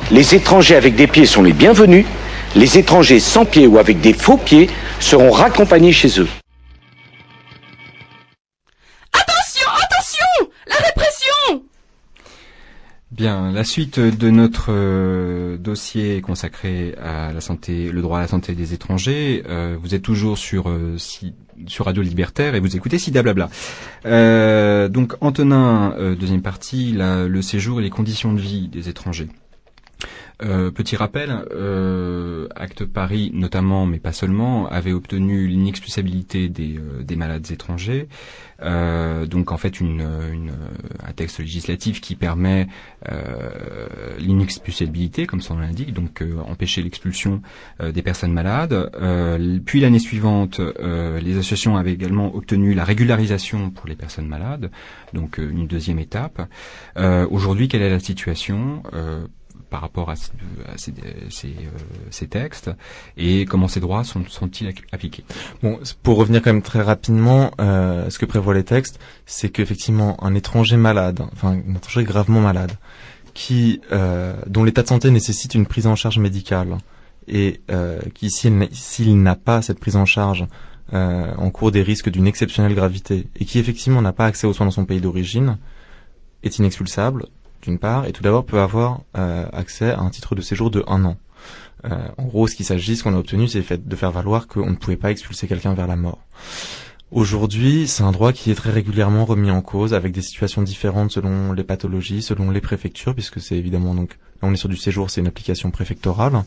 Les étrangers avec des pieds sont les bienvenus. Les étrangers sans pieds ou avec des faux pieds seront raccompagnés chez eux. Attention, attention! La répression! Bien, la suite de notre dossier consacré à la santé, le droit à la santé des étrangers. Vous êtes toujours sur Radio Libertaire et vous écoutez Sida Blabla. Donc Antonin, deuxième partie, le séjour et les conditions de vie des étrangers. Petit rappel, Acte Paris notamment, mais pas seulement, avait obtenu l'inexpulsabilité des malades étrangers. Donc en fait un texte législatif qui permet l'inexpulsabilité, comme son nom l'indique, donc empêcher l'expulsion des personnes malades. Puis l'année suivante, les associations avaient également obtenu la régularisation pour les personnes malades, donc une deuxième étape. Aujourd'hui, quelle est la situation par rapport à ces textes et comment ces droits sont-ils appliqués? Bon, pour revenir quand même très rapidement, ce que prévoient les textes, c'est qu'effectivement un étranger malade, enfin un étranger gravement malade, dont l'état de santé nécessite une prise en charge médicale et qui s'il n'a pas cette prise en charge encourt des risques d'une exceptionnelle gravité et qui effectivement n'a pas accès aux soins dans son pays d'origine, est inexpulsable d'une part, et tout d'abord peut avoir accès à un titre de séjour de 1 an. En gros, ce qu'on a obtenu, c'est de faire valoir qu'on ne pouvait pas expulser quelqu'un vers la mort. Aujourd'hui, c'est un droit qui est très régulièrement remis en cause, avec des situations différentes selon les pathologies, selon les préfectures, puisque c'est évidemment, donc, là on est sur du séjour, c'est une application préfectorale.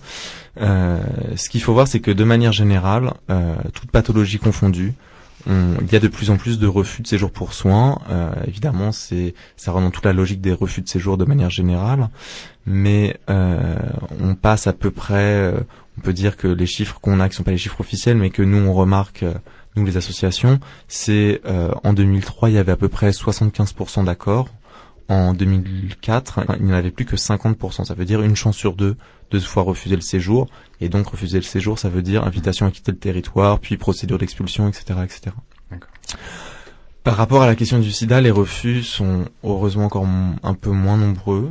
Ce qu'il faut voir, c'est que de manière générale, toute pathologie confondue, il y a de plus en plus de refus de séjour pour soins. Évidemment, ça rentre dans toute la logique des refus de séjour de manière générale, mais on passe à peu près, on peut dire que les chiffres qu'on a, qui sont pas les chiffres officiels, mais que nous on remarque, nous les associations, c'est en 2003 il y avait à peu près 75% d'accords. En 2004, il n'y en avait plus que 50%. Ça veut dire une chance sur deux de se voir refuser le séjour. Et donc, refuser le séjour, ça veut dire invitation à quitter le territoire, puis procédure d'expulsion, etc., etc. D'accord. Par rapport à la question du sida, les refus sont heureusement encore un peu moins nombreux.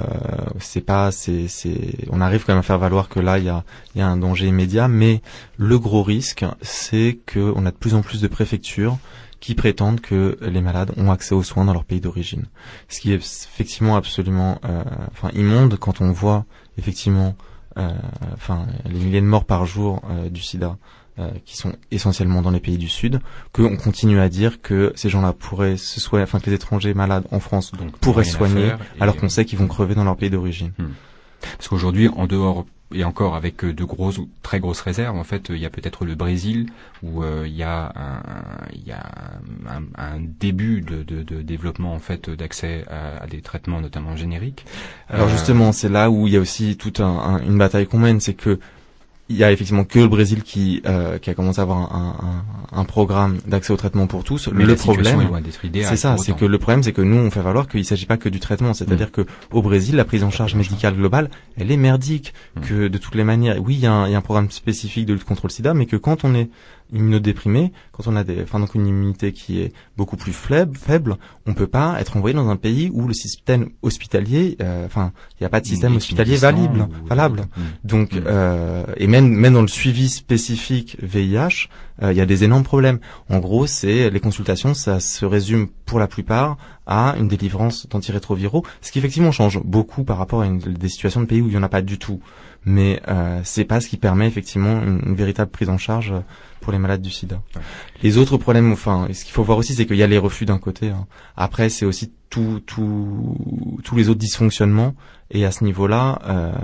On arrive quand même à faire valoir que là, il y a un danger immédiat, mais le gros risque, c'est qu'on a de plus en plus de préfectures qui prétendent que les malades ont accès aux soins dans leur pays d'origine. Ce qui est effectivement absolument immonde quand on voit effectivement les milliers de morts par jour du sida qui sont essentiellement dans les pays du Sud, qu'on continue à dire que ces gens-là pourraient que les étrangers malades en France pourraient se soigner alors qu'on sait qu'ils vont crever dans leur pays d'origine. Parce qu'aujourd'hui, en dehors et encore avec très grosses réserves, en fait, il y a peut-être le Brésil où il y a un début de développement en fait d'accès à des traitements notamment génériques. Alors justement, c'est là où il y a aussi toute une bataille qu'on mène, c'est que il y a effectivement que le Brésil qui a commencé à avoir un programme d'accès au traitement pour tous. Mais le problème, c'est ça, c'est que le problème, c'est que nous, on fait valoir qu'il s'agit pas que du traitement. C'est-à-dire que au Brésil, la prise en charge médicale globale, elle est merdique. Que de toutes les manières, oui, il y a un programme spécifique de lutte contre le sida, mais que quand on est immunodéprimé, quand on a donc une immunité qui est beaucoup plus faible, on peut pas être envoyé dans un pays où le système hospitalier, il n'y a pas de système hospitalier valable. Donc, et même dans le suivi spécifique VIH, il y a des énormes problèmes. En gros, les consultations, ça se résume pour la plupart à une délivrance d'antirétroviraux, ce qui effectivement change beaucoup par rapport à des situations de pays où il y en a pas du tout. Mais c'est pas ce qui permet effectivement une véritable prise en charge pour les malades du sida. Ouais. Les autres problèmes, ce qu'il faut voir aussi, c'est qu'il y a les refus d'un côté. Après, c'est aussi tous les autres dysfonctionnements. Et à ce niveau-là,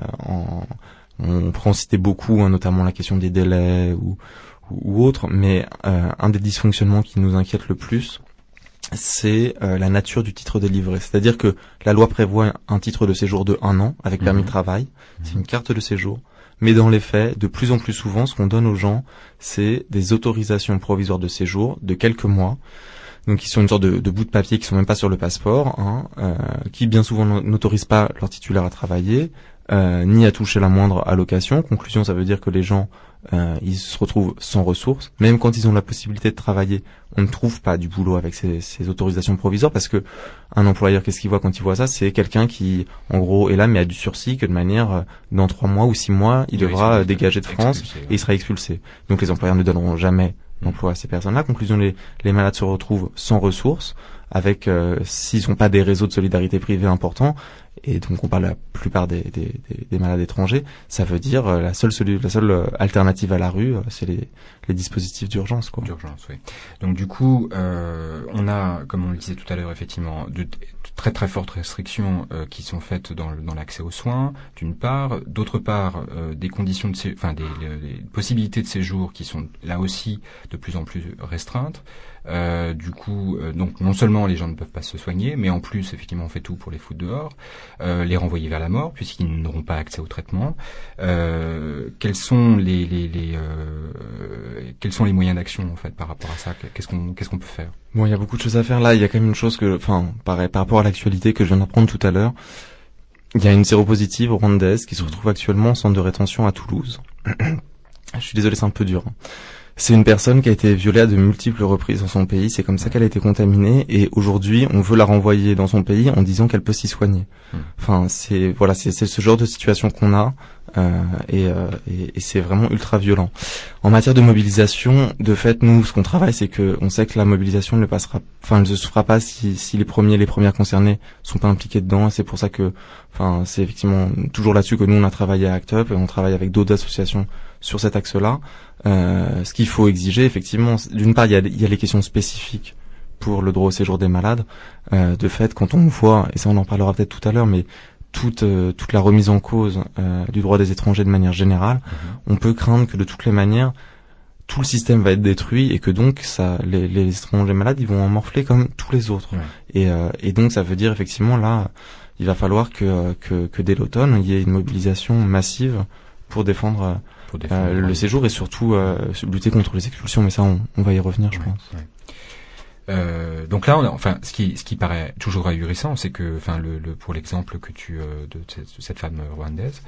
on pourrait en citer beaucoup, notamment la question des délais ou autres. Mais un des dysfonctionnements qui nous inquiète le plus, c'est la nature du titre délivré. C'est-à-dire que la loi prévoit un titre de séjour de 1 an avec permis de travail. C'est une carte de séjour. Mais dans les faits, de plus en plus souvent, ce qu'on donne aux gens, c'est des autorisations provisoires de séjour de quelques mois, donc qui sont une sorte de bouts de papier qui sont même pas sur le passeport, qui bien souvent n'autorisent pas leur titulaire à travailler, ni à toucher la moindre allocation. Conclusion, ça veut dire que les gens ils se retrouvent sans ressources. Même quand ils ont la possibilité de travailler, on ne trouve pas du boulot avec ces autorisations provisoires, parce que un employeur, qu'est-ce qu'il voit quand il voit ça? C'est quelqu'un qui, en gros, est là mais a du sursis, que de manière, dans 3 mois ou 6 mois, il devra dégager de France et il sera expulsé. Donc les employeurs ne donneront jamais d'emploi à ces personnes-là. Conclusion, les malades se retrouvent sans ressources, avec s'ils n'ont pas des réseaux de solidarité privée importants. Et donc on parle de la plupart des malades étrangers, ça veut dire la seule alternative à la rue, c'est les dispositifs d'urgence, quoi. D'urgence, oui. Donc du coup, on a, comme on le disait tout à l'heure, effectivement, de très très fortes restrictions qui sont faites dans l'accès aux soins, d'une part, d'autre part, des conditions des possibilités de séjour qui sont là aussi de plus en plus restreintes. Du coup, donc non seulement les gens ne peuvent pas se soigner, mais en plus, effectivement, on fait tout pour les foutre dehors, les renvoyer vers la mort, puisqu'ils n'auront pas accès au traitement. Quels sont les moyens d'action en fait par rapport à ça? Qu'est-ce qu'on peut faire? Bon, il y a beaucoup de choses à faire là. Il y a quand même une chose par rapport à l'actualité que je viens d'apprendre tout à l'heure. Il y a une séropositive rwandaise qui se retrouve actuellement en centre de rétention à Toulouse. Je suis désolé, c'est un peu dur. C'est une personne qui a été violée à de multiples reprises dans son pays. C'est comme ça qu'elle a été contaminée. Et aujourd'hui, on veut la renvoyer dans son pays en disant qu'elle peut s'y soigner. Enfin, c'est ce genre de situation qu'on a. Et c'est vraiment ultra violent. En matière de mobilisation, de fait, nous, ce qu'on travaille, c'est que on sait que la mobilisation ne se fera pas si les premières concernées sont pas impliqués dedans. Et c'est pour ça que, c'est effectivement toujours là-dessus que nous on a travaillé à ACT UP et on travaille avec d'autres associations sur cet axe-là. Ce qu'il faut exiger, effectivement, d'une part, il y a les questions spécifiques pour le droit au séjour des malades. De fait, quand on voit, et ça on en parlera peut-être tout à l'heure, mais toute la remise en cause du droit des étrangers de manière générale, on peut craindre que de toutes les manières, tout le système va être détruit et que donc les étrangers malades, ils vont en morfler comme tous les autres. Ouais. Et donc ça veut dire effectivement là, il va falloir que dès l'automne, il y ait une mobilisation massive pour défendre le séjour et surtout lutter contre les expulsions. Mais ça, on va y revenir, je pense. Ouais. Donc là, ce qui paraît toujours ahurissant, c'est que, pour l'exemple que de cette femme rwandaise,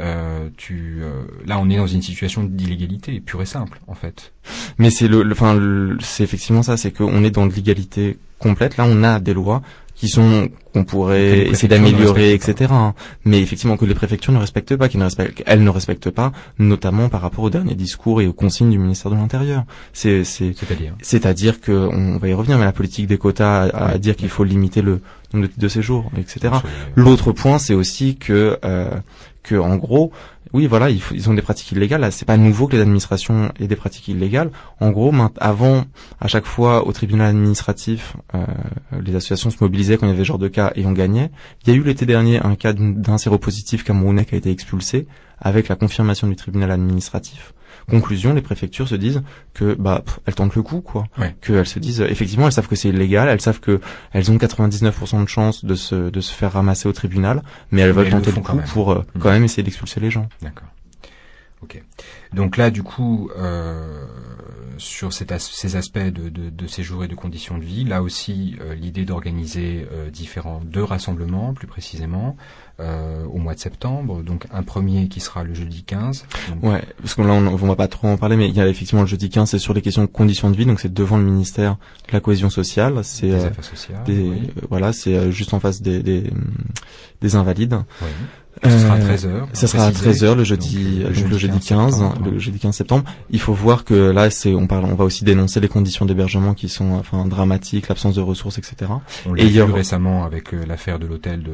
là, on est dans une situation d'illégalité pure et simple, en fait. Mais c'est c'est effectivement ça, c'est qu'on est dans de l'illégalité complète. Là, on a des lois qu'on pourrait essayer d'améliorer, etc. Mais effectivement que les préfectures ne respectent pas, elles ne respectent pas, notamment par rapport au dernier discours et aux consignes du ministère de l'Intérieur. C'est-à-dire que, on va y revenir, mais la politique des quotas à dire qu'il faut limiter le nombre de titres de séjour, etc. L'autre point, c'est aussi que en gros, oui, voilà, ils ont des pratiques illégales. Là, c'est pas nouveau que les administrations aient des pratiques illégales. En gros, avant, à chaque fois, au tribunal administratif, les associations se mobilisaient quand il y avait ce genre de cas et on gagnait. Il y a eu l'été dernier un cas d'un séropositif camerounais qui a été expulsé avec la confirmation du tribunal administratif. Conclusion, les préfectures se disent que elles tentent le coup, quoi. Ouais. Qu'elles se disent effectivement, elles savent que c'est illégal, elles savent que elles ont 99% de chances de se faire ramasser au tribunal, mais elles veulent tenter le coup pour quand même essayer d'expulser les gens. D'accord. Ok. Donc là, du coup, sur ces aspects de séjour et de conditions de vie, là aussi, l'idée d'organiser deux rassemblements, plus précisément, au mois de septembre. Donc un premier qui sera le jeudi 15. Donc... Ouais, parce que là on va pas trop en parler, mais il y a effectivement le jeudi 15, c'est sur les questions de conditions de vie, donc c'est devant le ministère de la cohésion sociale, c'est des affaires sociales. Voilà, c'est juste en face des invalides. Oui. Ce sera à 13h. Ça sera à 13h le jeudi 15, le jeudi 15 septembre. Il faut voir que là, on va aussi dénoncer les conditions d'hébergement qui sont, dramatiques, l'absence de ressources, etc. On l'a vu récemment avec l'affaire de l'hôtel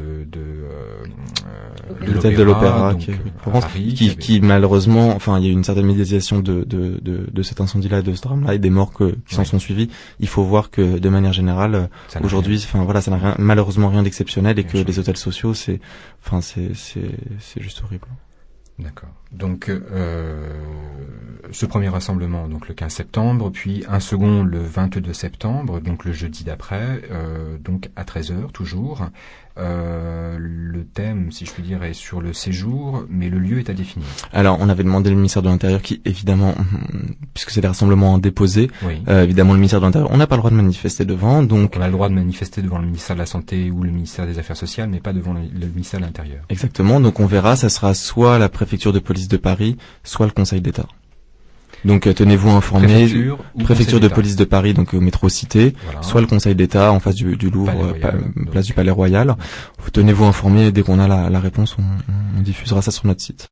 l'hôtel de l'Opéra qui malheureusement, il y a eu une certaine médiatisation de cet incendie-là, de ce drame-là et des morts qui s'en sont suivis. Il faut voir que de manière générale, aujourd'hui, ça n'a malheureusement rien d'exceptionnel et que les hôtels sociaux, c'est juste horrible. D'accord. Donc ce premier rassemblement, donc le 15 septembre, puis un second le 22 septembre, donc le jeudi d'après, donc à 13h toujours. le thème, si je puis dire, est sur le séjour, mais le lieu est à définir. Alors, on avait demandé le ministère de l'Intérieur qui, évidemment, puisque c'est des rassemblements déposés, oui. Évidemment, le ministère de l'Intérieur, on n'a pas le droit de manifester devant, donc... On a le droit de manifester devant le ministère de la Santé ou le ministère des Affaires sociales, mais pas devant le ministère de l'Intérieur. Exactement, donc on verra, ça sera soit la préfecture de police de Paris, soit le Conseil d'État. Donc tenez-vous informés, préfecture de police de Paris, donc au métro Cité, voilà. Soit le Conseil d'État en face du Louvre, place du Palais Royal. Tenez-vous informés, dès qu'on a la réponse, on diffusera ça sur notre site.